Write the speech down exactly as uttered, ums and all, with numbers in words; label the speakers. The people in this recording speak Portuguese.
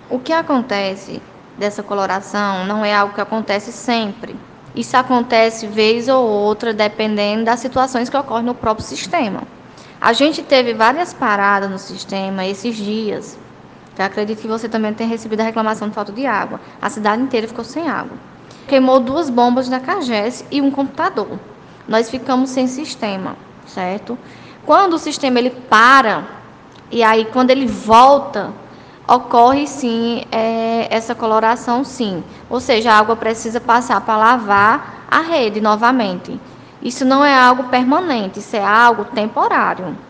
Speaker 1: O que acontece dessa coloração não é algo que acontece sempre. Isso acontece vez ou outra, dependendo das situações que ocorrem no próprio sistema. A gente teve várias paradas no sistema esses dias. Eu acredito que você também tenha recebido a reclamação de falta de água. A cidade inteira ficou sem água. Queimou duas bombas da Cagés e um computador. Nós ficamos sem sistema, certo? Quando o sistema ele para, e aí quando ele volta, ocorre sim é, essa coloração sim. Ou seja, a água precisa passar para lavar a rede novamente. Isso não é algo permanente, isso é algo temporário.